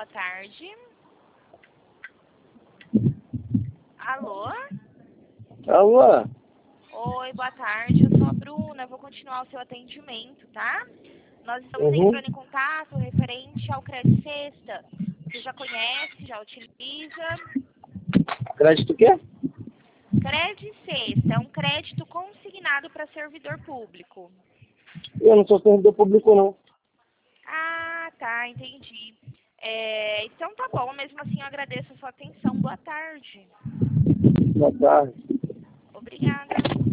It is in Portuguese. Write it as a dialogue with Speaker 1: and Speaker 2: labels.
Speaker 1: boa tarde. Alô?
Speaker 2: Alô?
Speaker 1: Oi, boa tarde. Eu sou a Bruna. Vou continuar o seu atendimento, tá? Nós estamos entrando em contato referente ao Crédito Sexta. Você já conhece, já utiliza?
Speaker 2: Crédito o quê?
Speaker 1: Crédito Sexta é um crédito consignado para servidor público.
Speaker 2: Eu não sou servidor público, não.
Speaker 1: Ah, tá, entendi. Então tá bom, mesmo assim eu agradeço a sua atenção. Boa tarde.
Speaker 2: Boa tarde.
Speaker 1: Obrigada.